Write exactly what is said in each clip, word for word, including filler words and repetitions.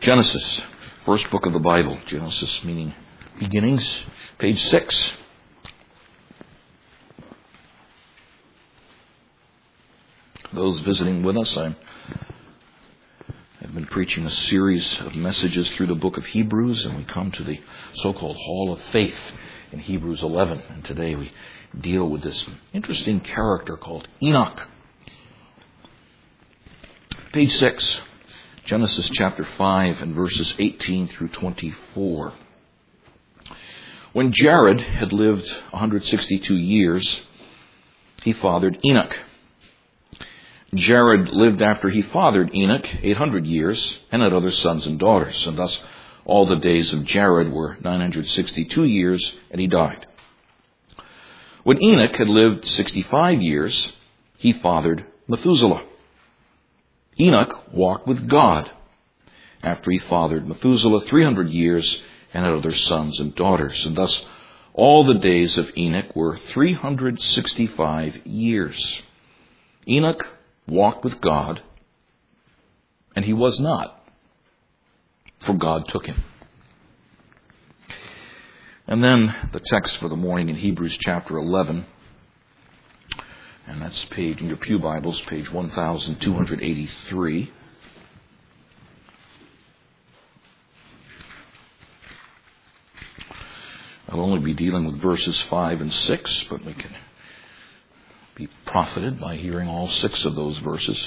Genesis, first book of the Bible. Genesis meaning beginnings, page six. Those visiting with us, I'm, I've been preaching a series of messages through the book of Hebrews, and we come to the so-called Hall of Faith in Hebrews eleven. And today we deal with this interesting character called Enoch. Page six. Genesis chapter five and verses eighteen through twenty-four. When Jared had lived one hundred sixty-two years, he fathered Enoch. Jared lived after he fathered Enoch eight hundred years and had other sons and daughters. And thus all the days of Jared were nine hundred sixty-two years, and he died. When Enoch had lived sixty-five years, he fathered Methuselah. Enoch walked with God after he fathered Methuselah three hundred years and had other sons and daughters. And thus all the days of Enoch were three hundred sixty-five years. Enoch walked with God, and he was not, for God took him. And then the text for the morning in Hebrews chapter eleven. And that's page, in your pew Bibles, page one thousand two hundred eighty-three. I'll only be dealing with verses five and six, but we can be profited by hearing all six of those verses.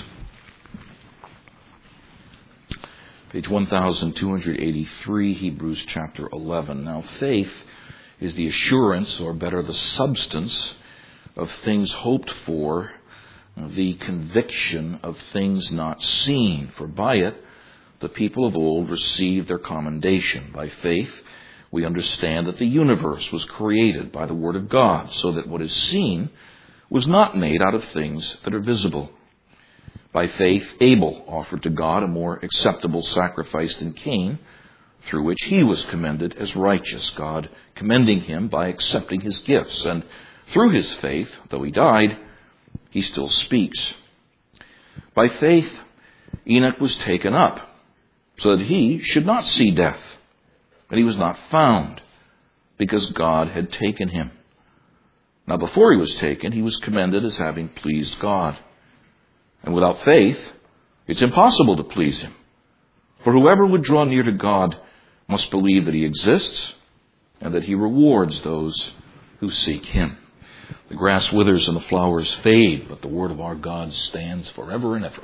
Page one thousand two hundred eighty-three, Hebrews chapter eleven. Now, faith is the assurance, or better, the substance of things hoped for, the conviction of things not seen. For by it the people of old received their commendation. By faith we understand that the universe was created by the word of God, so that what is seen was not made out of things that are visible. By faith Abel offered to God a more acceptable sacrifice than Cain, through which he was commended as righteous, God commending him by accepting his gifts. And through his faith, though he died, he still speaks. By faith, Enoch was taken up, so that he should not see death. But he was not found, because God had taken him. Now before he was taken, he was commended as having pleased God. And without faith, it's impossible to please him. For whoever would draw near to God must believe that he exists, and that he rewards those who seek him. The grass withers and the flowers fade, but the word of our God stands forever and ever.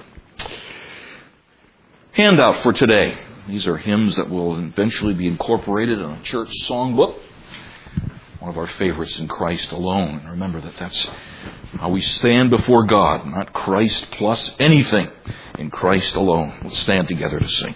Handout for today. These are hymns that will eventually be incorporated in a church songbook. One of our favorites, In Christ Alone. And remember that that's how we stand before God, not Christ plus anything. In Christ alone. Let's stand together to sing.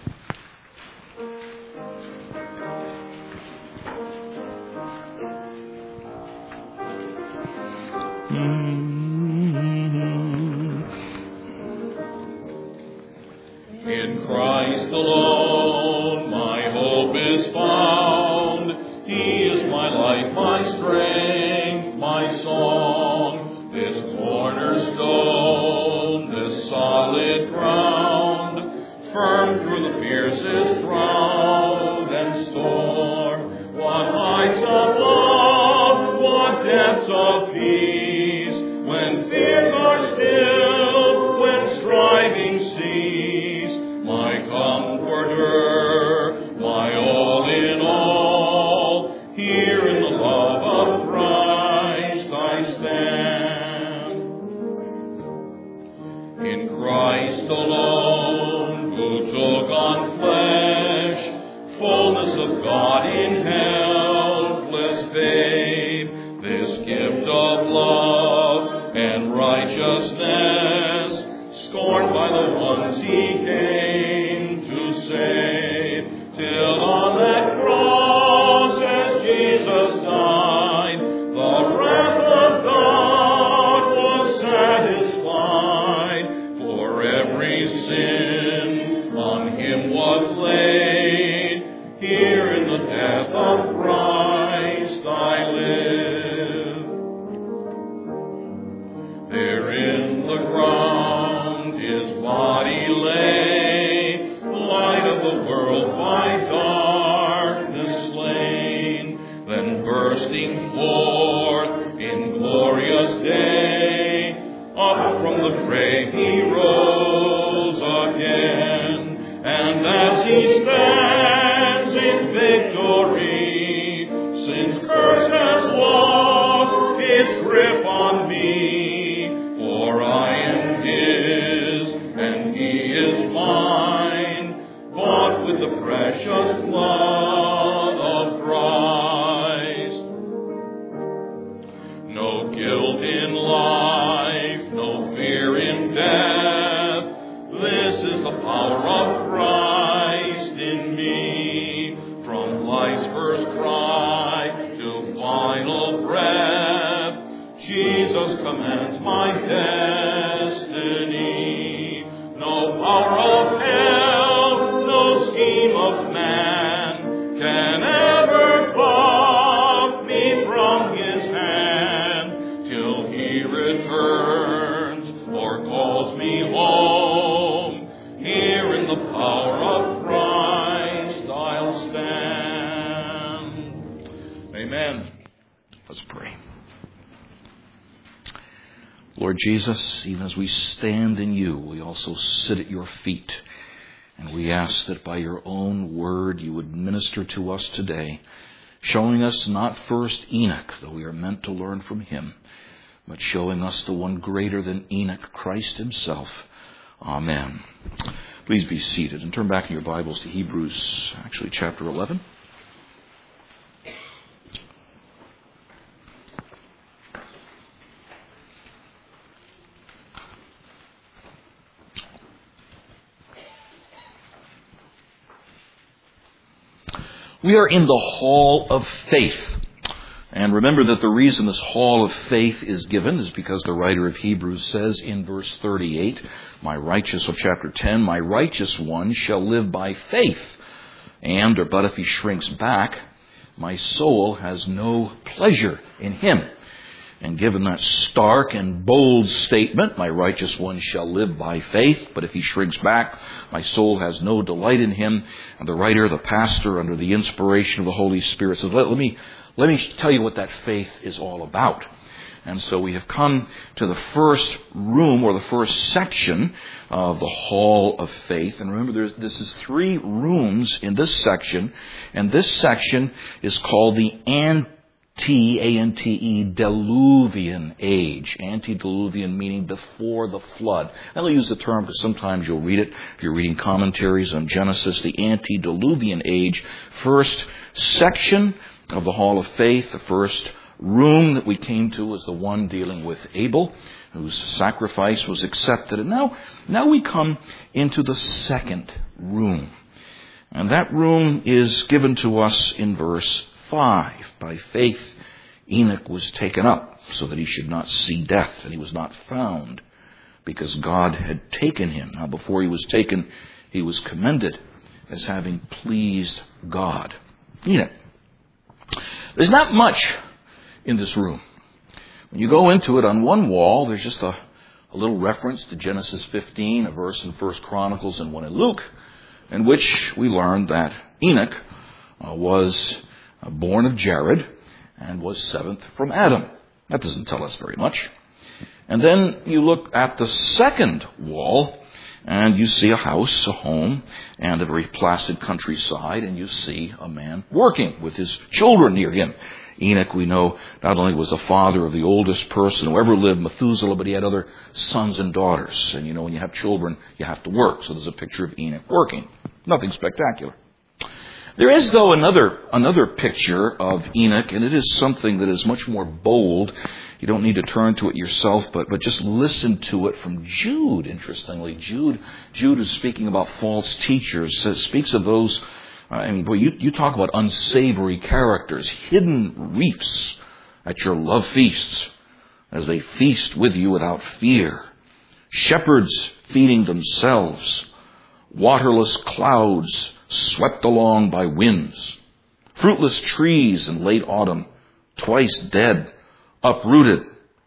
In Christ alone my hope is found. He is my life, my strength, my song. This cornerstone, this solid ground, firm through the fiercest drought and storm. What heights of love, what depths of peace, when fears are still, when striving cease. My comforter, my all in all, here in the love of Christ I stand. In Christ alone, who took on flesh, fullness of God in helpless babe, this gift of love and righteousness, scorned by the ones he came to save, till on that cross as Jesus died, the wrath of God was satisfied, for every sin on him was laid. Here in the death of Christ I live. There in the ground his body lay, light of the world world by darkness slain, then bursting forth in glorious day, up from the grave he rose again, and as he stands in victory, sin's curse has lost its grip on me, for I am his and he is mine, bought with the precious blood of Christ. No guilt in life, no fear in death, this is the power of Christ in me, from life's first cry to final breath, Jesus commands my destiny. No power of hell, no scheme of man can ever pluck me from his hand till he returns or calls me home. Here in the power of Christ I'll stand. Amen. Let's pray. Lord Jesus, even as we stand in you, we also sit at your feet. And we ask that by your own word you would minister to us today, showing us not first Enoch, though we are meant to learn from him, but showing us the one greater than Enoch, Christ himself. Amen. Please be seated and turn back in your Bibles to Hebrews, actually chapter eleven. We are in the hall of faith. And remember that the reason this hall of faith is given is because the writer of Hebrews says in verse thirty-eight, my righteous, of chapter ten, my righteous one shall live by faith. And, or but if he shrinks back, my soul has no pleasure in him. And given that stark and bold statement, my righteous one shall live by faith, but if he shrinks back, my soul has no delight in him. And the writer, the pastor, under the inspiration of the Holy Spirit, says, let, let me let me tell you what that faith is all about. And so we have come to the first room, or the first section of the hall of faith. And remember, there's, this is three rooms in this section, and this section is called the Ante T, A N T E, Diluvian age. Antediluvian meaning before the flood. I'll use the term because sometimes you'll read it if you're reading commentaries on Genesis. The Antediluvian age. First section of the Hall of Faith. The first room that we came to was the one dealing with Abel, whose sacrifice was accepted. And now, now we come into the second room. And that room is given to us in verse five. By faith, Enoch was taken up so that he should not see death, and he was not found because God had taken him. Now, before he was taken, he was commended as having pleased God. Enoch. There's not much in this room. When you go into it, on one wall, there's just a, a little reference to Genesis fifteen, a verse in First Chronicles, and one in Luke, in which we learned that Enoch uh, was born of Jared, and was seventh from Adam. That doesn't tell us very much. And then you look at the second wall, and you see a house, a home, and a very placid countryside, and you see a man working with his children near him. Enoch, we know, not only was the father of the oldest person who ever lived, Methuselah, but he had other sons and daughters. And you know, when you have children, you have to work. So there's a picture of Enoch working. Nothing spectacular. There is, though, another another picture of Enoch, and it is something that is much more bold. You don't need to turn to it yourself, but, but just listen to it from Jude, interestingly. Jude, Jude is speaking about false teachers, says, speaks of those, uh, I mean, boy, you, you talk about unsavory characters, hidden reefs at your love feasts, as they feast with you without fear. Shepherds feeding themselves, waterless clouds swept along by winds, fruitless trees in late autumn, twice dead, uprooted,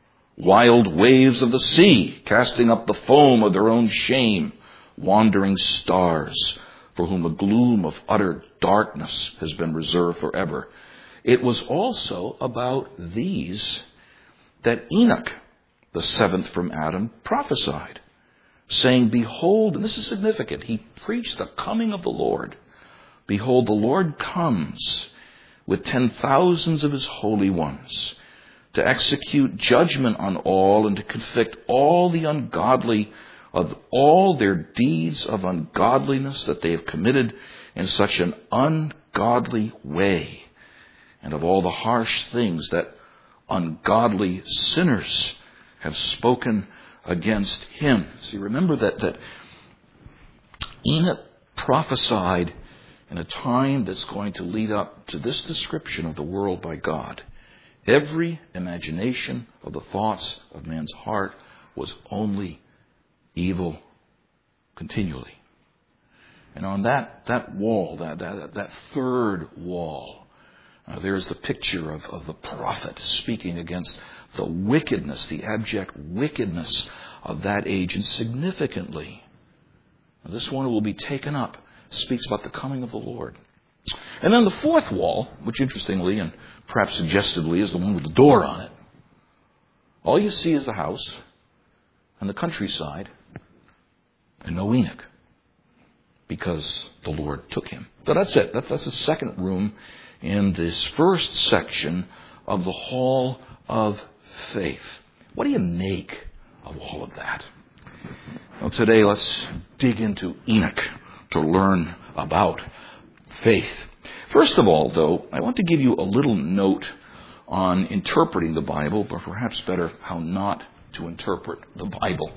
wild waves of the sea, casting up the foam of their own shame, wandering stars, for whom the gloom of utter darkness has been reserved forever. It was also about these that Enoch, the seventh from Adam, prophesied, saying, behold, and this is significant, he preached the coming of the Lord. Behold, the Lord comes with ten thousands of his holy ones to execute judgment on all and to convict all the ungodly of all their deeds of ungodliness that they have committed in such an ungodly way, and of all the harsh things that ungodly sinners have spoken against him. See, remember that, that Enoch prophesied in a time that's going to lead up to this description of the world by God. Every imagination of the thoughts of man's heart was only evil continually. And on that, that wall, that, that, that third wall, uh, there's the picture of, of the prophet speaking against the wickedness, the abject wickedness of that age. And significantly, this one will be taken up, speaks about the coming of the Lord. And then the fourth wall, which interestingly and perhaps suggestively is the one with the door on it. All you see is the house and the countryside and no Enoch, because the Lord took him. So that's it. That's, that's the second room in this first section of the Hall of Faith. What do you make of all of that? Well, today let's dig into Enoch to learn about faith. First of all, though, I want to give you a little note on interpreting the Bible, but perhaps better, how not to interpret the Bible.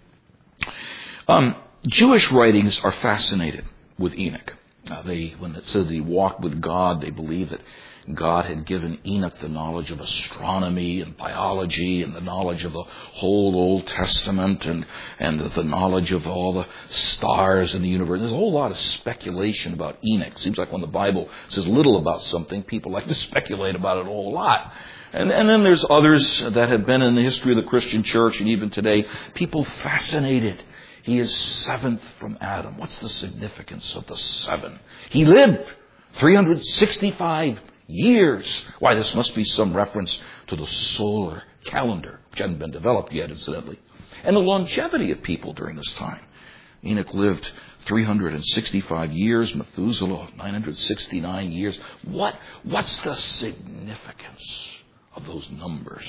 Um, Jewish writings are fascinated with Enoch. Uh, they, when it says he walked with God, they believe that God had given Enoch the knowledge of astronomy and biology and the knowledge of the whole Old Testament and, and the knowledge of all the stars in the universe. There's a whole lot of speculation about Enoch. It seems like when the Bible says little about something, people like to speculate about it a whole lot. And, and then there's others that have been in the history of the Christian church and even today, people fascinated. He is seventh from Adam. What's the significance of the seven? He lived three hundred sixty-five years. Why, this must be some reference to the solar calendar, which hadn't been developed yet, incidentally. And the longevity of people during this time. Enoch lived three hundred sixty-five years, Methuselah nine hundred sixty-nine years. What, what's the significance of those numbers?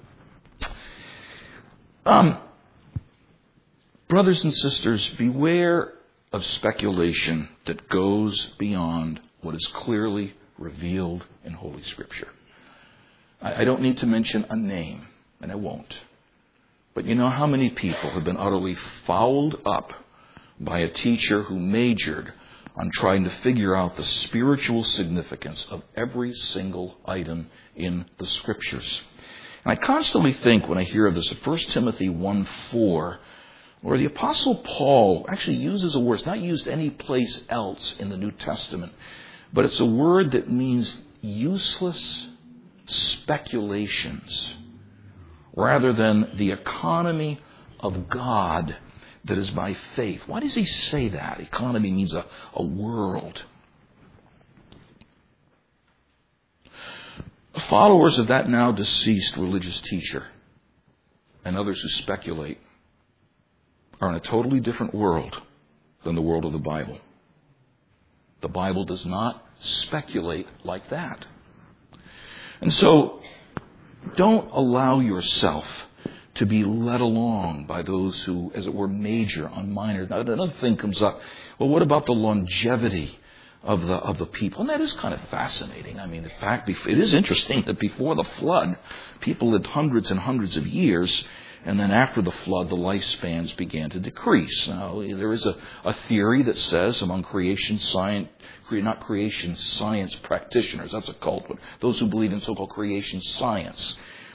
Um, brothers and sisters, beware of speculation that goes beyond what is clearly revealed in Holy Scripture. I, I don't need to mention a name, and I won't. But you know how many people have been utterly fouled up by a teacher who majored on trying to figure out the spiritual significance of every single item in the Scriptures. And I constantly think when I hear of this, in First Timothy one four, where the Apostle Paul actually uses a word, it's not used any place else in the New Testament, but it's a word that means useless speculations rather than the economy of God that is by faith. Why does he say that? Economy means a, a world. Followers of that now deceased religious teacher and others who speculate are in a totally different world than the world of the Bible. The Bible does not speculate like that. And so, don't allow yourself to be led along by those who, as it were, major on minor. Now, another thing comes up. Well, what about the longevity of the of the people? And that is kind of fascinating. I mean, in fact, it is interesting that before the flood, people lived hundreds and hundreds of years. And then after the flood, the lifespans began to decrease. Now, there is a, a theory that says among creation science, not creation science practitioners, that's a cult, but those who believe in so-called creation science,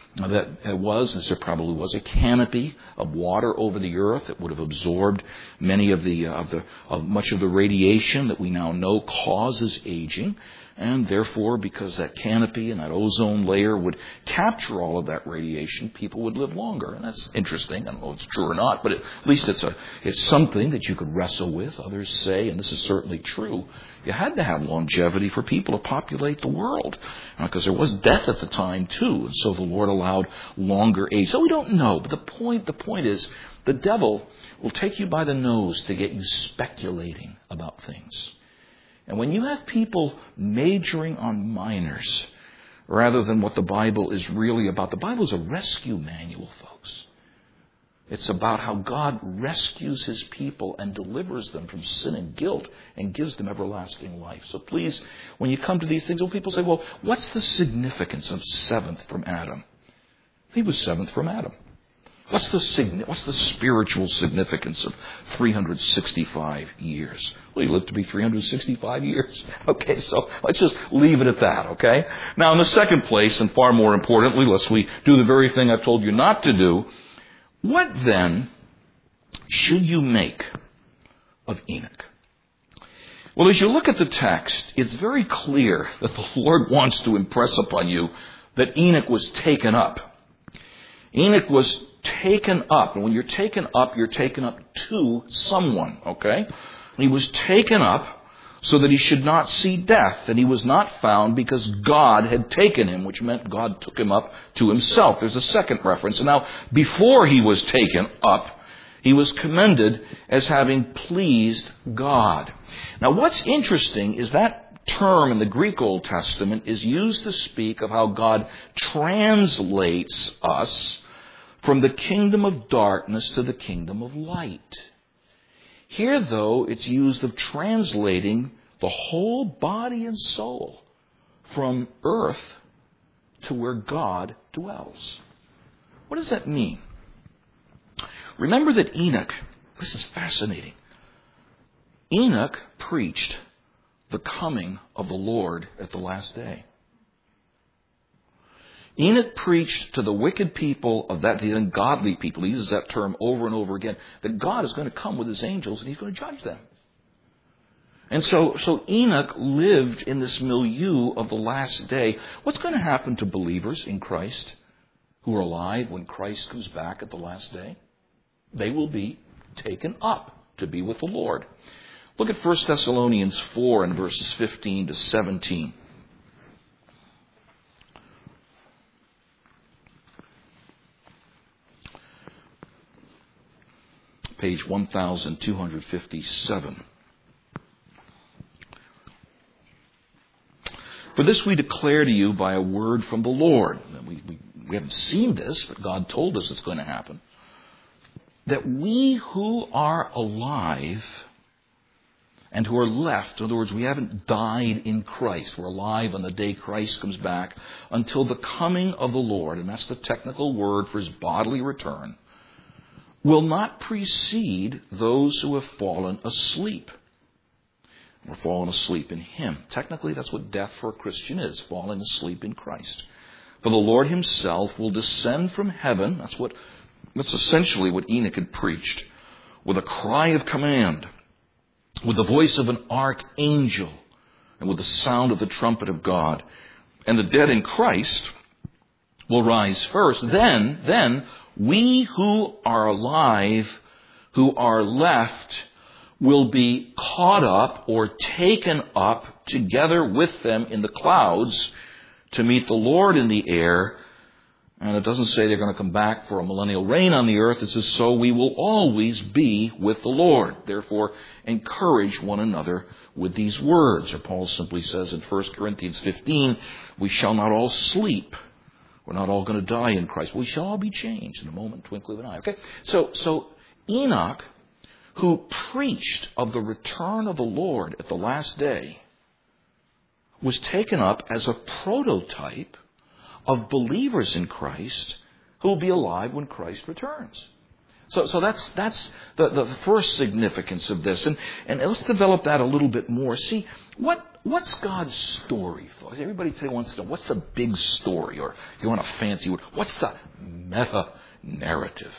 that it was, as there probably was, a canopy of water over the earth that would have absorbed many of the, uh, of the, of much of the radiation that we now know causes aging. And therefore, because that canopy and that ozone layer would capture all of that radiation, people would live longer. And that's interesting. I don't know if it's true or not, but at least it's a it's something that you could wrestle with. Others say, and this is certainly true, you had to have longevity for people to populate the world, because uh, there was death at the time too. And so the Lord allowed longer age. So we don't know. But the point the point is, the devil will take you by the nose to get you speculating about things. And when you have people majoring on minors rather than what the Bible is really about, the Bible is a rescue manual, folks. It's about how God rescues His people and delivers them from sin and guilt and gives them everlasting life. So please, when you come to these things, when people say, well, what's the significance of seventh from Adam? He was seventh from Adam. What's the what's the spiritual significance of three hundred sixty-five years? Well, he lived to be three hundred sixty-five years. Okay, so let's just leave it at that, okay? Now, in the second place, and far more importantly, lest we do the very thing I've told you not to do, what then should you make of Enoch? Well, as you look at the text, it's very clear that the Lord wants to impress upon you that Enoch was taken up. Enoch was taken up. And when you're taken up, you're taken up to someone, okay? He was taken up so that he should not see death. And he was not found because God had taken him, which meant God took him up to Himself. There's a second reference. And now, before he was taken up, he was commended as having pleased God. Now, what's interesting is that term in the Greek Old Testament is used to speak of how God translates us from the kingdom of darkness to the kingdom of light. Here, though, it's used of translating the whole body and soul from earth to where God dwells. What does that mean? Remember that Enoch, this is fascinating, Enoch preached the coming of the Lord at the last day. Enoch preached to the wicked people of that, the ungodly people, he uses that term over and over again, that God is going to come with His angels and He's going to judge them. And so, so Enoch lived in this milieu of the last day. What's going to happen to believers in Christ who are alive when Christ comes back at the last day? They will be taken up to be with the Lord. Look at First Thessalonians four and verses fifteen to seventeen. Page one thousand two hundred fifty-seven. For this we declare to you by a word from the Lord. We, we, we haven't seen this, but God told us it's going to happen. That we who are alive and who are left, in other words, we haven't died in Christ. We're alive on the day Christ comes back until the coming of the Lord, and that's the technical word for His bodily return, will not precede those who have fallen asleep. We're fallen asleep in Him. Technically, that's what death for a Christian is, falling asleep in Christ. For the Lord Himself will descend from heaven. That's what, that's essentially what Enoch had preached. With a cry of command, with the voice of an archangel, and with the sound of the trumpet of God. And the dead in Christ will rise first. Then, then, we who are alive, who are left, will be caught up or taken up together with them in the clouds to meet the Lord in the air. And it doesn't say they're going to come back for a millennial reign on the earth. It says, so we will always be with the Lord. Therefore, encourage one another with these words. Or Paul simply says in First Corinthians fifteen, we shall not all sleep. We're not all going to die in Christ. We shall all be changed in a moment, twinkling of an eye. Okay? So, so Enoch, who preached of the return of the Lord at the last day, was taken up as a prototype of believers in Christ who will be alive when Christ returns. So, so that's that's the, the first significance of this, and and let's develop that a little bit more. See, what what's God's story, folks? Everybody today wants to know what's the big story, or if you want a fancy word, what's the meta narrative?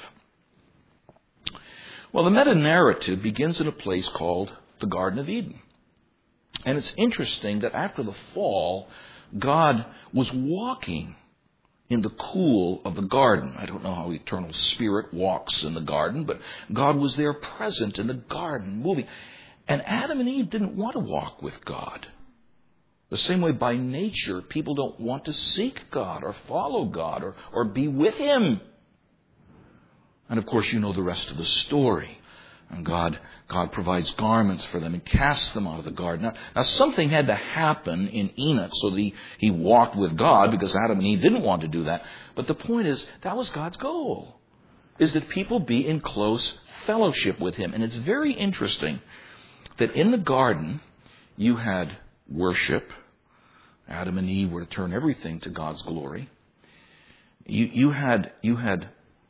Well, the meta narrative begins in a place called the Garden of Eden, and it's interesting that after the fall, God was walking in the cool of the garden. I don't know how eternal spirit walks in the garden, but God was there present in the garden, moving. And Adam and Eve didn't want to walk with God. The same way by nature, people don't want to seek God or follow God or, or be with Him. And of course, you know the rest of the story. And God, God provides garments for them and casts them out of the garden. Now, now something had to happen in Enoch so that he, he walked with God, because Adam and Eve didn't want to do that. But the point is, that was God's goal, is that people be in close fellowship with Him. And it's very interesting that in the garden, you had worship. Adam and Eve were to turn everything to God's glory. You, you had, you had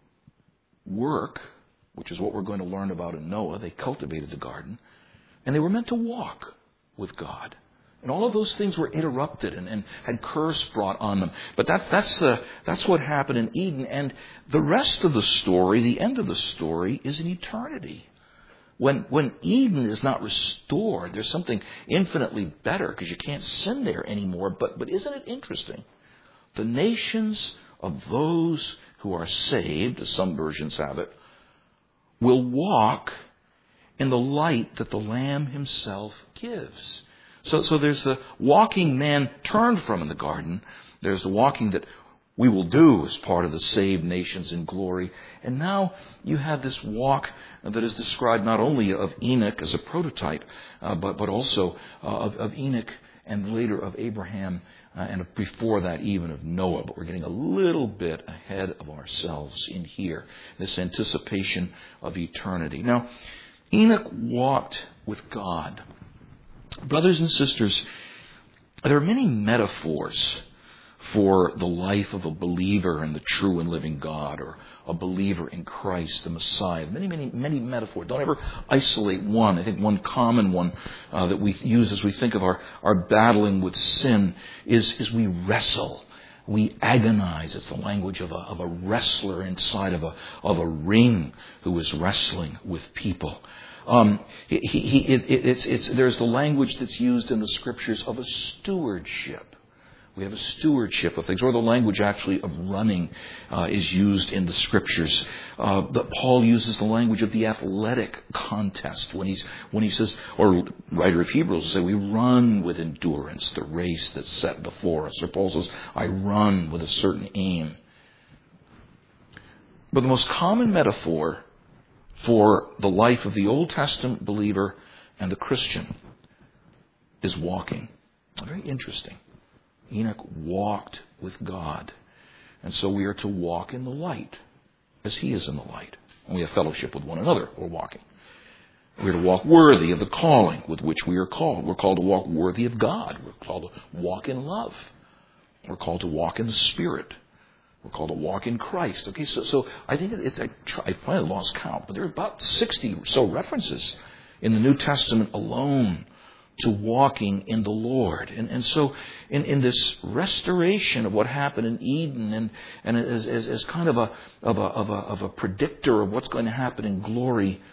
work, which is what we're going to learn about in Noah. They cultivated the garden, and they were meant to walk with God. And all of those things were interrupted and, and had curse brought on them. But that's that's the that's what happened in Eden. And the rest of the story, the end of the story, is in eternity. When when Eden is not restored, there's something infinitely better, because you can't sin there anymore. But but isn't it interesting? The nations of those who are saved, as some versions have it, will walk in the light that the Lamb Himself gives. So, so there's the walking man turned from in the garden. There's the walking that we will do as part of the saved nations in glory. And now you have this walk that is described not only of Enoch as a prototype, uh, but, but also uh, of, of Enoch and later of Abraham, uh, and before that even of Noah. But we're getting a little bit ahead of ourselves in here, this anticipation of eternity. Now, Enoch walked with God. Brothers and sisters, there are many metaphors for the life of a believer in the true and living God, or a believer in Christ, the Messiah. Many, many, many metaphors. Don't ever isolate one. I think one common one uh, that we use as we think of our, our battling with sin is, is we wrestle. We agonize. It's the language of a, of a wrestler inside of a, of a ring who is wrestling with people. Um, he, he, it, it, it's, it's, there's the language that's used in the Scriptures of a stewardship. We have a stewardship of things, or the language actually of running uh, is used in the Scriptures. Uh, the, Paul uses the language of the athletic contest when he's when he says, or writer of Hebrews will say, we run with endurance the race that's set before us. Or Paul says, I run with a certain aim. But the most common metaphor for the life of the Old Testament believer and the Christian is walking. Very interesting. Enoch walked with God. And so we are to walk in the light as He is in the light. And we have fellowship with one another. We're walking. We're to walk worthy of the calling with which we are called. We're called to walk worthy of God. We're called to walk in love. We're called to walk in the Spirit. We're called to walk in Christ. Okay, so so I think it's I, try, I finally lost count, but there are about sixty or so references in the New Testament alone to walking in the Lord. And and so in, in this restoration of what happened in Eden, and, and as, as, as kind of a of a of a of a predictor of what's going to happen in glory,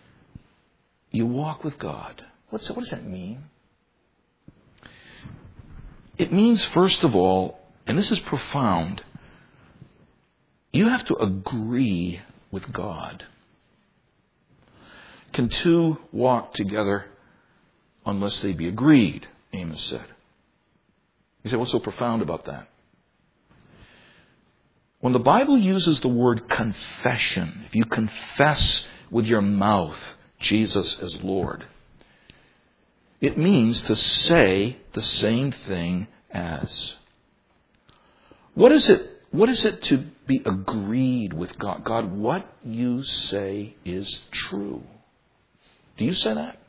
you walk with God. What's what does that mean? It means, first of all, and this is profound, you have to agree with God. Can two walk together unless they be agreed? Amos said. You say, what's so profound about that? When the Bible uses the word confession, if you confess with your mouth Jesus as Lord, it means to say the same thing as. What is it? What is it to be agreed with God? God, what you say is true. Do you say that?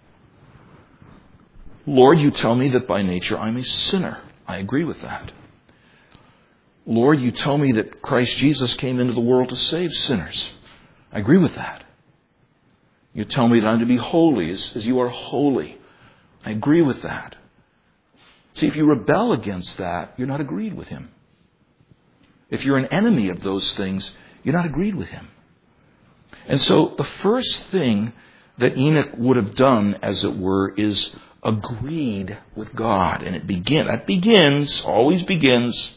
Lord, you tell me that by nature I'm a sinner. I agree with that. Lord, you tell me that Christ Jesus came into the world to save sinners. I agree with that. You tell me that I'm to be holy as, as you are holy. I agree with that. See, if you rebel against that, you're not agreed with him. If you're an enemy of those things, you're not agreed with him. And so the first thing that Enoch would have done, as it were, is agreed with God. And it begin, that begins, always begins,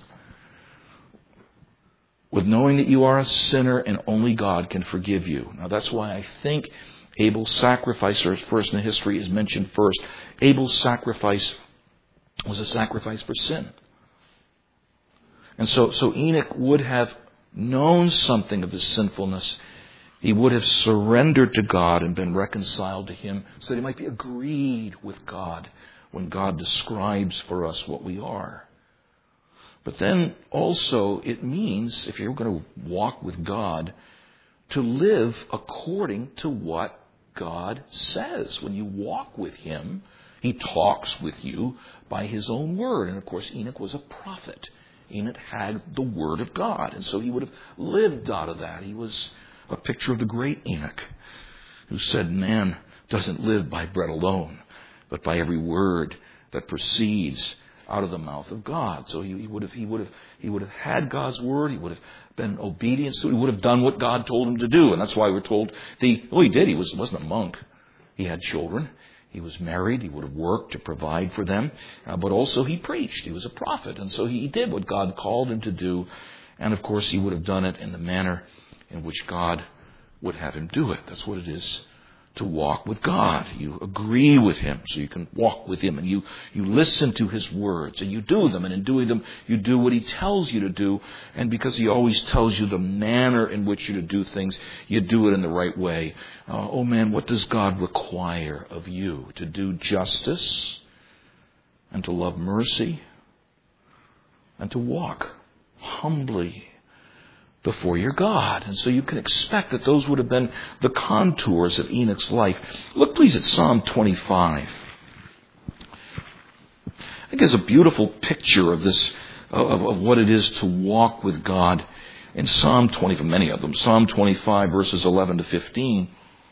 with knowing that you are a sinner and only God can forgive you. Now that's why I think Abel's sacrifice, or first in history, is mentioned first. Abel's sacrifice was a sacrifice for sin. And so, so Enoch would have known something of his sinfulness. He would have surrendered to God and been reconciled to him so that he might be agreed with God when God describes for us what we are. But then also it means, if you're going to walk with God, to live according to what God says. When you walk with him, he talks with you by his own word. And of course, Enoch was a prophet. Enoch had the word of God. And so he would have lived out of that. He was a picture of the great Enoch, who said, man doesn't live by bread alone, but by every word that proceeds out of the mouth of God. So he, he would have, he would have, he would have had God's word. He would have been obedient to it. He would have done what God told him to do. And that's why we're told, the, well, he did. He was, wasn't a monk. He had children. He was married. He would have worked to provide for them. Uh, but also he preached. He was a prophet. And so he did what God called him to do. And of course, he would have done it in the manner in which God would have him do it. That's what it is to walk with God. You agree with him so you can walk with him, and you, you listen to his words and you do them, and in doing them you do what he tells you to do, and because he always tells you the manner in which you're to do things, you do it in the right way. Uh, oh man, what does God require of you? To do justice and to love mercy and to walk humbly before your God. And so you can expect that those would have been the contours of Enoch's life. Look please at Psalm twenty-five. I think it's a beautiful picture of this, of, of what it is to walk with God. In Psalm twenty, many of them, Psalm twenty-five verses eleven to fifteen.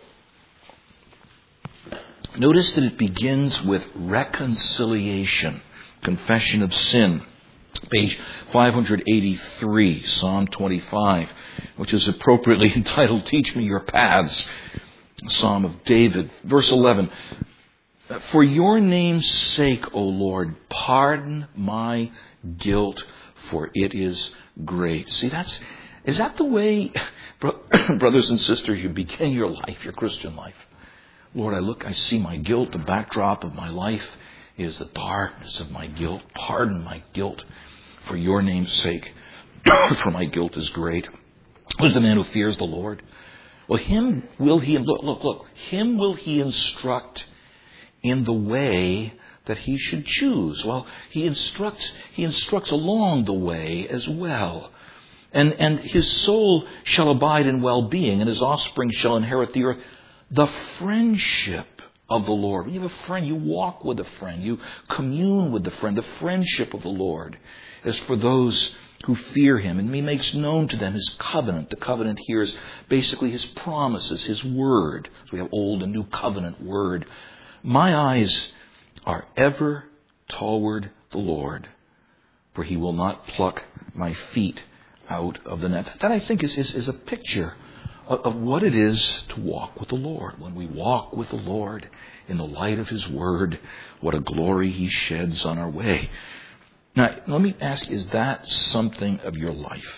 Notice that it begins with reconciliation, confession of sin. Page five eighty-three, Psalm twenty-five, which is appropriately entitled, Teach Me Your Paths, Psalm of David. Verse eleven, For your name's sake, O Lord, pardon my guilt, for it is great. See, that's, is that the way, brothers and sisters, you begin your life, your Christian life? Lord, I look, I see my guilt, the backdrop of my life is the darkness of my guilt. Pardon my guilt for your name's sake, for my guilt is great. Who's the man who fears the Lord? Well, him will he, look, look, look, him will he instruct in the way that he should choose. Well, he instructs, he instructs along the way as well. And, and his soul shall abide in well-being, and his offspring shall inherit the earth. The friendship of the Lord. When you have a friend, you walk with a friend. You commune with the friend. The friendship of the Lord is for those who fear him. And he makes known to them his covenant. The covenant here is basically his promises, his word. So we have old and new covenant word. My eyes are ever toward the Lord, for he will not pluck my feet out of the net. That, I think, is, is, is a picture of what it is to walk with the Lord. When we walk with the Lord in the light of his word, what a glory he sheds on our way. Now, let me ask, is that something of your life?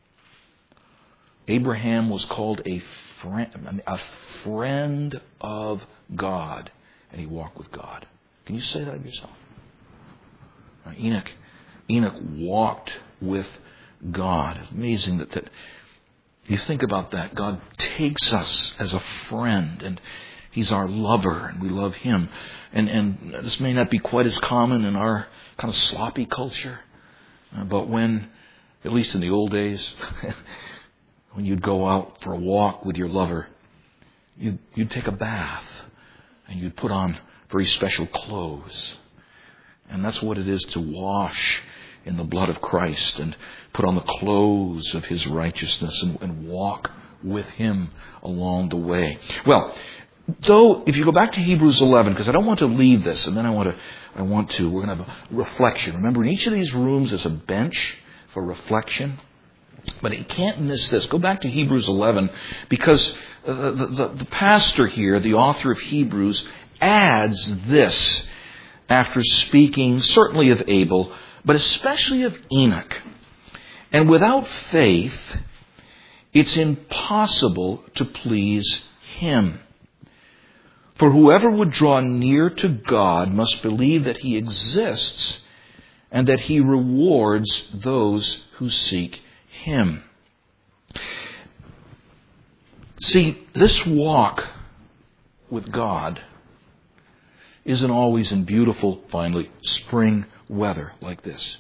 Abraham was called a friend, a friend of God, and he walked with God. Can you say that of yourself? Now, Enoch, Enoch walked with God. It's amazing that, that you think about that. God takes us as a friend, and he's our lover, and we love him. And, and this may not be quite as common in our kind of sloppy culture, uh, but when, at least in the old days, when you'd go out for a walk with your lover, you'd, you'd take a bath, and you'd put on very special clothes. And that's what it is to wash in the blood of Christ and put on the clothes of his righteousness and, and walk with him along the way. Well, though, if you go back to Hebrews eleven, because I don't want to leave this, and then I want to, I want to, we're going to have a reflection. Remember, in each of these rooms there's a bench for reflection. But you can't miss this. Go back to Hebrews eleven, because the, the, the pastor here, the author of Hebrews, adds this after speaking certainly of Abel, but especially of Enoch. And without faith, it's impossible to please him. For whoever would draw near to God must believe that he exists and that he rewards those who seek him. See, this walk with God isn't always in beautiful, finally, spring weather like this.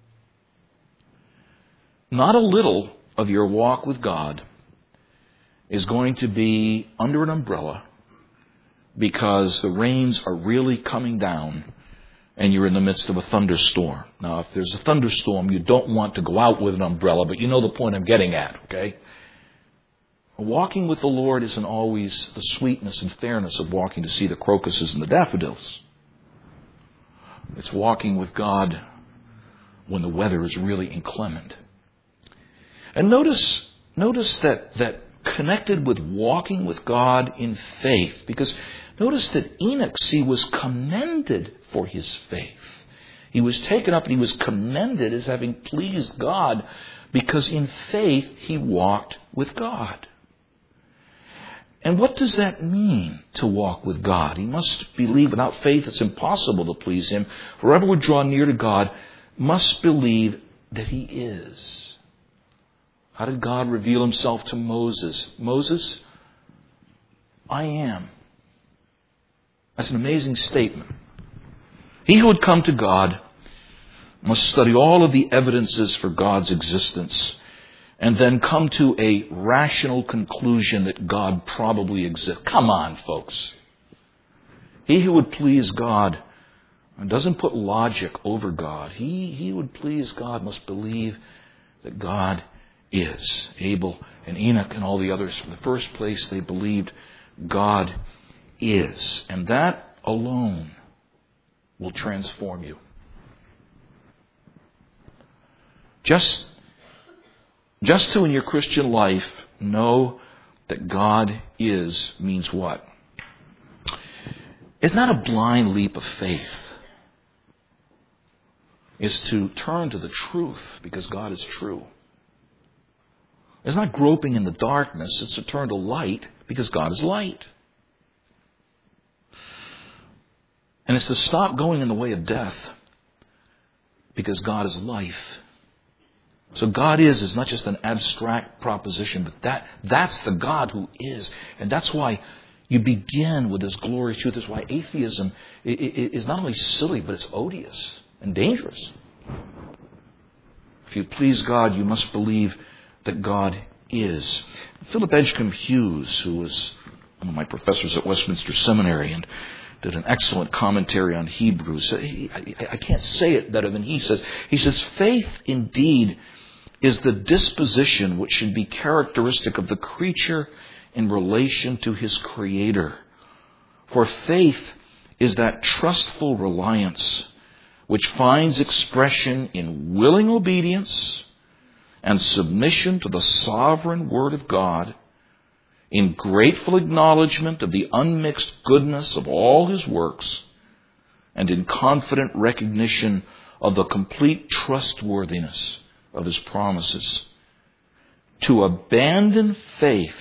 Not a little of your walk with God is going to be under an umbrella because the rains are really coming down and you're in the midst of a thunderstorm. Now, if there's a thunderstorm, you don't want to go out with an umbrella, but you know the point I'm getting at, okay? Walking with the Lord isn't always the sweetness and fairness of walking to see the crocuses and the daffodils. It's walking with God when the weather is really inclement. And notice, notice that, that connected with walking with God in faith, because notice that Enoch, see, was commended for his faith. He was taken up and he was commended as having pleased God because in faith he walked with God. And what does that mean to walk with God? He must believe without faith it's impossible to please him. Whoever would draw near to God must believe that he is. How did God reveal himself to Moses? Moses, I am. That's an amazing statement. He who would come to God must study all of the evidences for God's existence and then come to a rational conclusion that God probably exists. Come on, folks. He who would please God doesn't put logic over God. He, he would please God must believe that God is. Abel and Enoch and all the others, from the first place, they believed God is. And that alone will transform you. Just, just to in your Christian life know that God is means what? It's not a blind leap of faith. It's to turn to the truth because God is true. It's not groping in the darkness. It's to turn to light because God is light. And it's to stop going in the way of death because God is life. So God is is not just an abstract proposition, but that that's the God who is. And that's why you begin with this glorious truth. That's why atheism is not only silly, but it's odious and dangerous. If you please God, you must believe that God is. Philip Edgecombe Hughes, who was one of my professors at Westminster Seminary and did an excellent commentary on Hebrews. He, I, I can't say it better than he says. He says, faith indeed is the disposition which should be characteristic of the creature in relation to his Creator. For faith is that trustful reliance which finds expression in willing obedience and submission to the sovereign Word of God, in grateful acknowledgement of the unmixed goodness of all His works, and in confident recognition of the complete trustworthiness of His promises. To abandon faith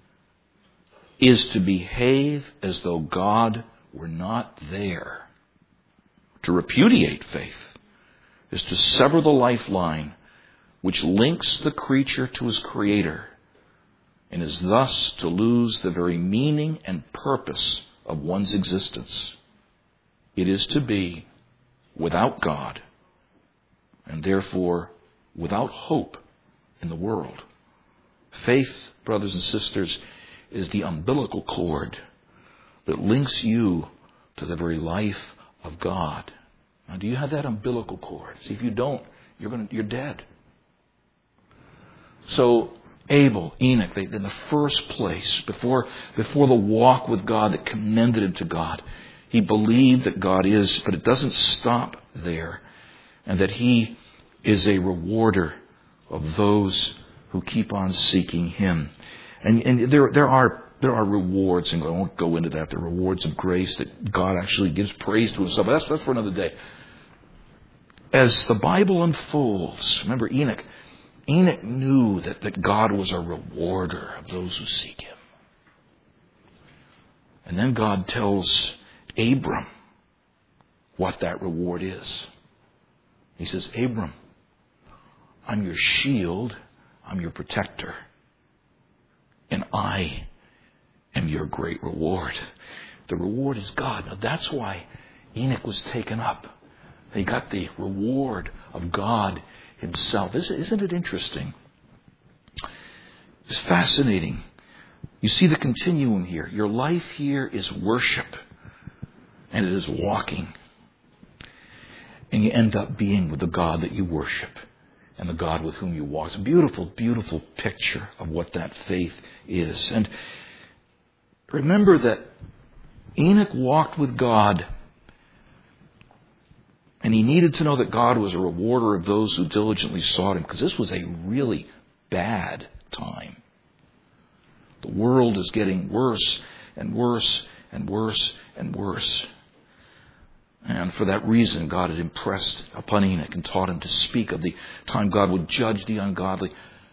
is to behave as though God were not there. To repudiate faith is to sever the lifeline which links the creature to his Creator, and is thus to lose the very meaning and purpose of one's existence. It is to be without God, and therefore without hope in the world. Faith, brothers and sisters, is the umbilical cord that links you to the very life of God. Now, do you have that umbilical cord? See, if you don't, you're going to, you're dead. So, Abel, Enoch, they, in the first place, before, before the walk with God that commended him to God, he believed that God is, but it doesn't stop there, and that he is a rewarder of those who keep on seeking him. And, and there, there are there are rewards, and I won't go into that. There are rewards of grace that God actually gives praise to himself. But that's, that's for another day. As the Bible unfolds, remember Enoch, Enoch knew that, that God was a rewarder of those who seek him. And then God tells Abram what that reward is. He says, Abram, I'm your shield, I'm your protector, and I am your great reward. The reward is God. Now that's why Enoch was taken up. He got the reward of God himself. Isn't it interesting? It's fascinating. You see the continuum here. Your life here is worship, and it is walking. And you end up being with the God that you worship and the God with whom you walk. It's a beautiful, beautiful picture of what that faith is. And remember that Enoch walked with God, and he needed to know that God was a rewarder of those who diligently sought him, because this was a really bad time. The world is getting worse and worse and worse and worse. And for that reason, God had impressed upon Enoch and taught him to speak of the time God would judge the ungodly.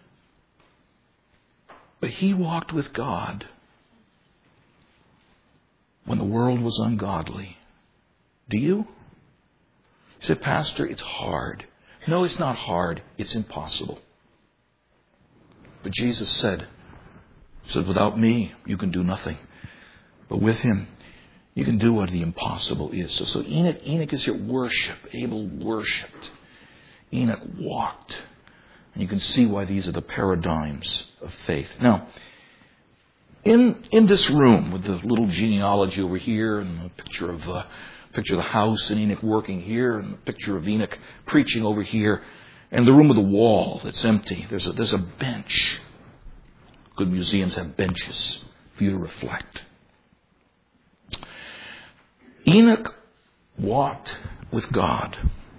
But he walked with God when the world was ungodly. Do you? You say, Pastor, it's hard. No, it's not hard. It's impossible. But Jesus said, He said, without me, you can do nothing. But with him, you can do what the impossible is. So, so Enoch, Enoch is your worship. Abel worshipped. Enoch walked. And you can see why these are the paradigms of faith. Now, in in this room, with the little genealogy over here, and a picture of uh, picture of the house, and Enoch working here, and a picture of Enoch preaching over here, and the room with the wall that's empty. There's a there's a bench. Good museums have benches for you to reflect. Enoch walked with God.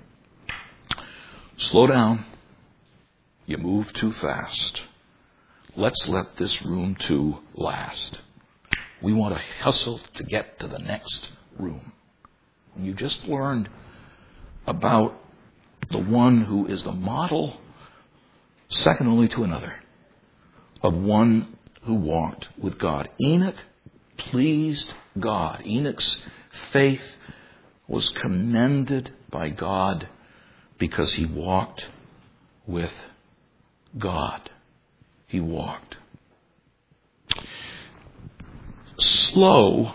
Slow down. You move too fast. Let's let this room too last. We want to hustle to get to the next room. And you just learned about the one who is the model, second only to another, of one who walked with God. Enoch pleased God. Enoch's faith was commended by God because he walked with God. He walked. Slow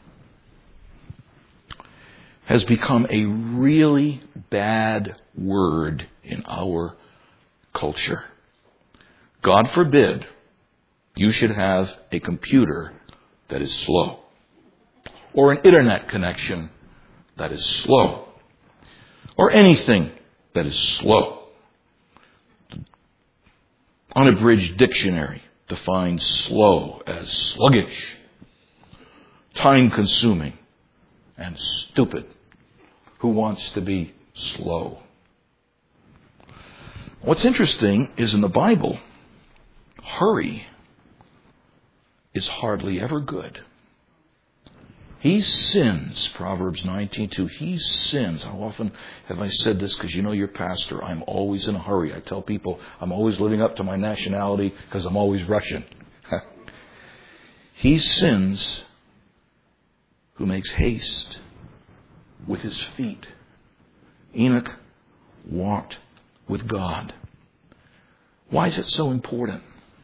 has become a really bad word in our culture. God forbid you should have a computer that is slow, or an internet connection that is slow, or anything that is slow. The Unabridged Dictionary defines slow as sluggish, time-consuming, and stupid. Who wants to be slow? What's interesting is in the Bible, hurry is hardly ever good. He sins, Proverbs nineteen two. He sins. How often have I said this? Because you know your pastor, I'm always in a hurry. I tell people I'm always living up to my nationality because I'm always Russian. He sins who makes haste with his feet. Enoch walked with God. Why is it so important?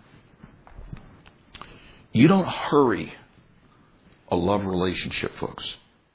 You don't hurry a love relationship, folks.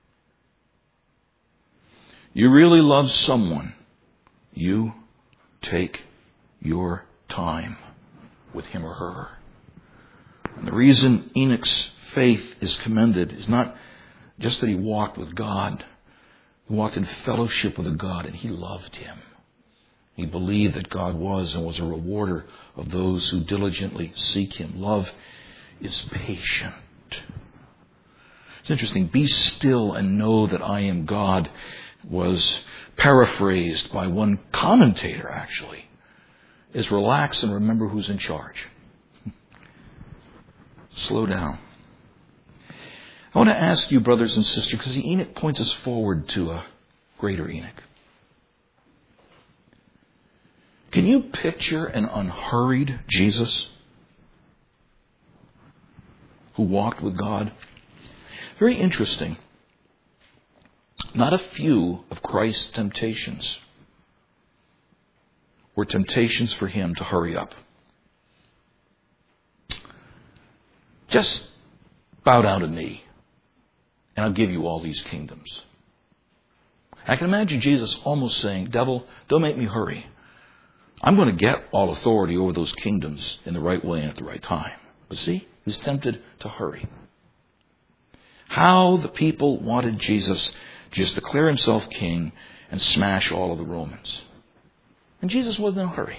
You really love someone, you take your time with him or her. And the reason Enoch's faith is commended is not just that he walked with God. He walked in fellowship with a God, and he loved him. He believed that God was and was a rewarder of those who diligently seek Him. Love is patient. It's interesting. Be still and know that I am God was paraphrased by one commentator, actually, is relax and remember who's in charge. Slow down. I want to ask you, brothers and sisters, because Enoch points us forward to a greater Enoch. Can you picture an unhurried Jesus who walked with God? Very interesting. Not a few of Christ's temptations were temptations for Him to hurry up. Just bow down to me, and I'll give you all these kingdoms. I can imagine Jesus almost saying, devil, don't make me hurry. I'm going to get all authority over those kingdoms in the right way and at the right time. But see, he was tempted to hurry. How the people wanted Jesus to just declare himself king and smash all of the Romans. And Jesus wasn't in a hurry.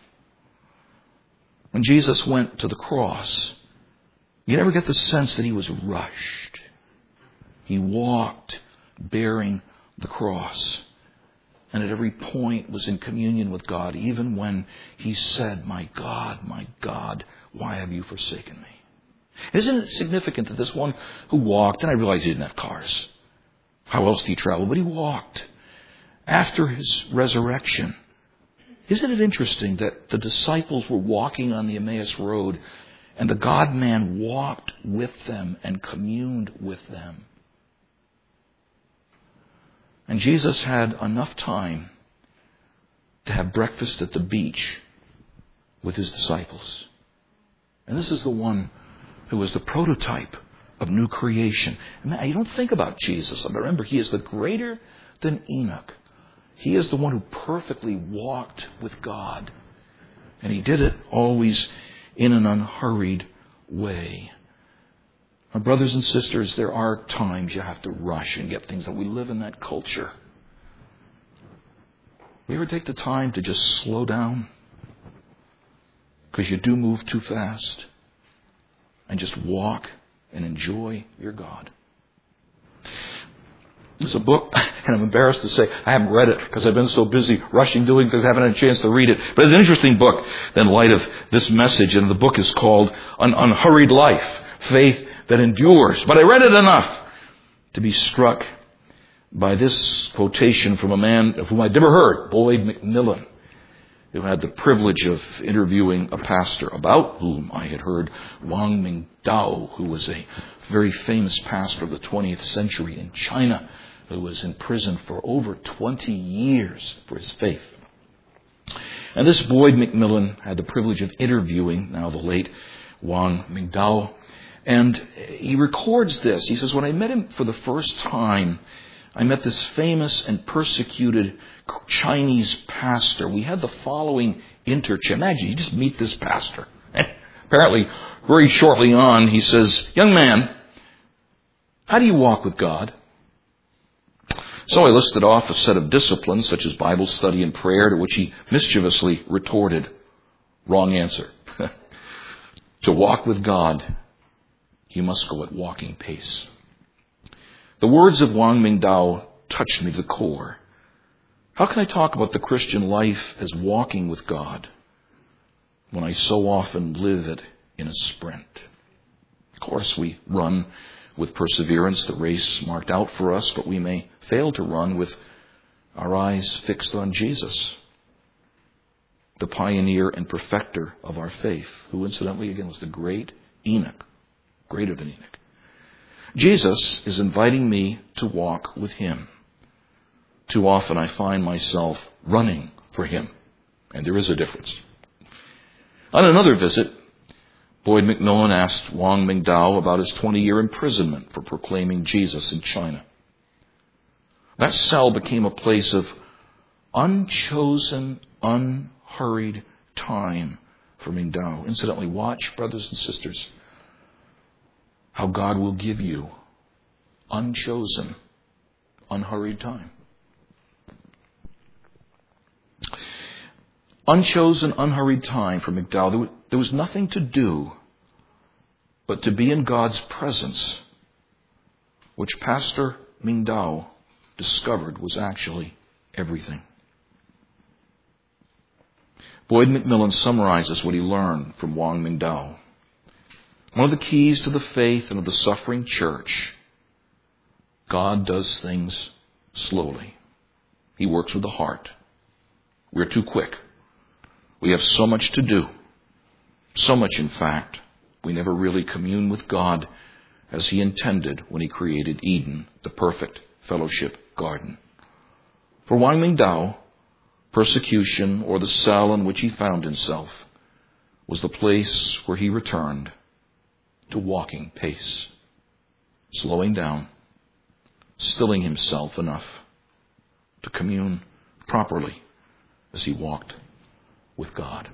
When Jesus went to the cross, you never get the sense that he was rushed. He walked bearing the cross. And at every point was in communion with God, even when he said, my God, my God, why have you forsaken me? Isn't it significant that this one who walked, and I realize he didn't have cars. How else do you travel? But he walked after his resurrection. Isn't it interesting that the disciples were walking on the Emmaus Road and the God-man walked with them and communed with them? And Jesus had enough time to have breakfast at the beach with his disciples. And this is the one who was the prototype of new creation. And you don't think about Jesus. But remember, he is the greater than Enoch. He is the one who perfectly walked with God. And he did it always in an unhurried way. My brothers and sisters, there are times you have to rush and get things done. We live in that culture. We ever take the time to just slow down? Because you do move too fast. And just walk and enjoy your God. There's a book, and I'm embarrassed to say I haven't read it because I've been so busy rushing, doing things, I haven't had a chance to read it. But it's an interesting book in light of this message. And the book is called An Unhurried Life, Faith That Endures. But I read it enough to be struck by this quotation from a man of whom I'd never heard, Boyd McMillan, who had the privilege of interviewing a pastor about whom I had heard, Wang Mingdao, who was a very famous pastor of the twentieth century in China, who was in prison for over twenty years for his faith. And this Boyd McMillan had the privilege of interviewing, now the late Wang Mingdao, and he records this. He says, when I met him for the first time, I met this famous and persecuted Chinese pastor. We had the following interchange. Imagine, you just meet this pastor. Apparently, very shortly on, he says, young man, how do you walk with God? So I listed off a set of disciplines, such as Bible study and prayer, to which he mischievously retorted, wrong answer. To walk with God, you must go at walking pace. The words of Wang Mingdao touched me to the core. How can I talk about the Christian life as walking with God when I so often live it in a sprint? Of course, we run with perseverance the race marked out for us, but we may fail to run with our eyes fixed on Jesus, the pioneer and perfecter of our faith, who incidentally, again, was the great Enoch, greater than Enoch. Jesus is inviting me to walk with him. Too often I find myself running for him, and there is a difference. On another visit, Boyd McMillan asked Wang Mingdao about his twenty-year imprisonment for proclaiming Jesus in China. That cell became a place of unchosen, unhurried time for Mingdao. Incidentally, watch, brothers and sisters, how God will give you unchosen, unhurried time. unchosen, unhurried time for McDowell. There was nothing to do but to be in God's presence, which Pastor Ming Dao discovered was actually everything. Boyd McMillan summarizes what he learned from Wang Mingdao. One of the keys to the faith and of the suffering church, God does things slowly. He works with the heart. We're too quick. We have so much to do. So much, in fact, we never really commune with God as He intended when He created Eden, the perfect fellowship garden. For Wang Mingdao, persecution, or the cell in which he found himself, was the place where he returned to walking pace, slowing down, stilling himself enough to commune properly as he walked with God.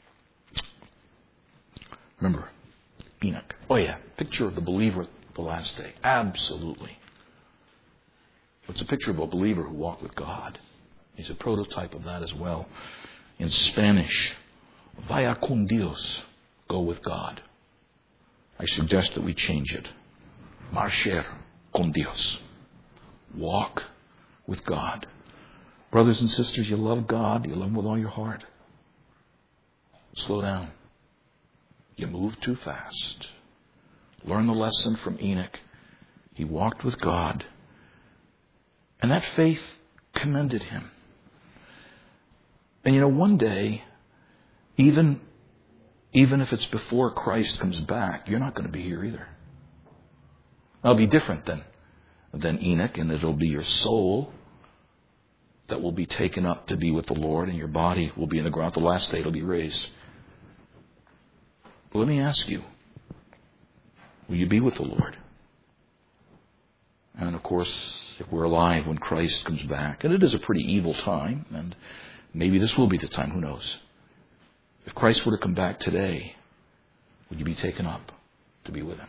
Remember, Enoch. Oh yeah, picture of the believer at the last day. Absolutely. It's a picture of a believer who walked with God. He's a prototype of that as well. In Spanish, vaya con Dios, go with God. I suggest that we change it. Marcher con Dios. Walk with God. Brothers and sisters, you love God. You love Him with all your heart. Slow down. You move too fast. Learn the lesson from Enoch. He walked with God. And that faith commended him. And you know, one day, even, even if it's before Christ comes back, you're not going to be here either. That'll be different than, than Enoch, and it'll be your soul that will be taken up to be with the Lord, and your body will be in the ground. The last day it'll be raised. But let me ask you, will you be with the Lord? And of course, if we're alive when Christ comes back, and it is a pretty evil time, and maybe this will be the time, who knows? If Christ were to come back today, would you be taken up to be with Him?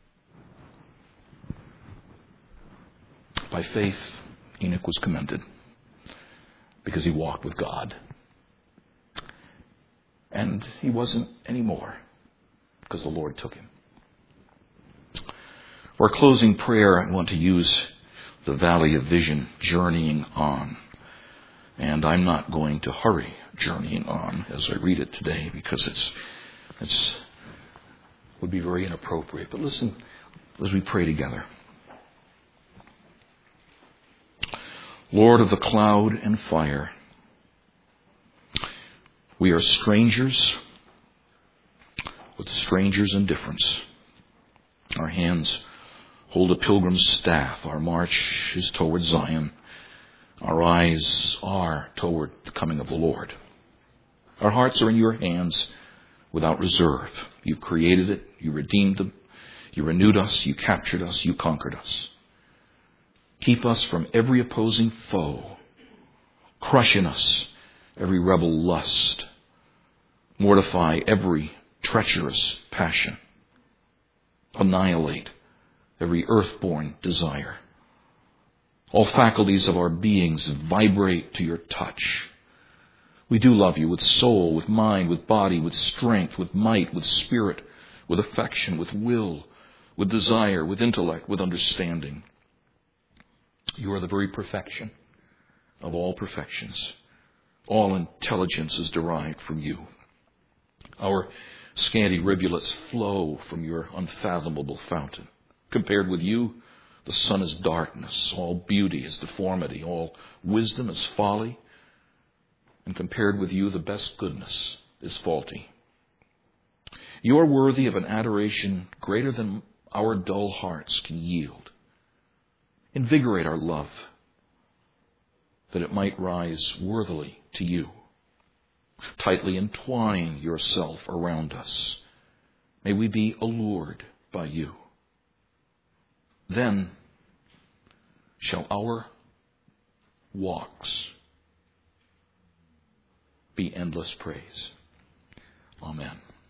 By faith, Enoch was commended because he walked with God. And he wasn't anymore because the Lord took him. For our closing prayer, I want to use the Valley of Vision, journeying on. And I'm not going to hurry journeying on as I read it today because it's it's would be very inappropriate. But listen as we pray together. Lord of the cloud and fire, we are strangers with strangers' indifference. Our hands hold a pilgrim's staff. Our march is toward Zion. Our eyes are toward the coming of the Lord. Our hearts are in your hands without reserve. You created it. You redeemed them. You renewed us. You captured us. You conquered us. Keep us from every opposing foe. Crush in us every rebel lust. Mortify every treacherous passion. Annihilate every earthborn desire. All faculties of our beings vibrate to your touch. We do love you with soul, with mind, with body, with strength, with might, with spirit, with affection, with will, with desire, with intellect, with understanding. You are the very perfection of all perfections. All intelligence is derived from you. Our scanty rivulets flow from your unfathomable fountain. Compared with you, the sun is darkness, all beauty is deformity, all wisdom is folly. And compared with you, the best goodness is faulty. You are worthy of an adoration greater than our dull hearts can yield. Invigorate our love, that it might rise worthily to you. Tightly entwine yourself around us. May we be allured by you. Then shall our walks be endless praise. Amen.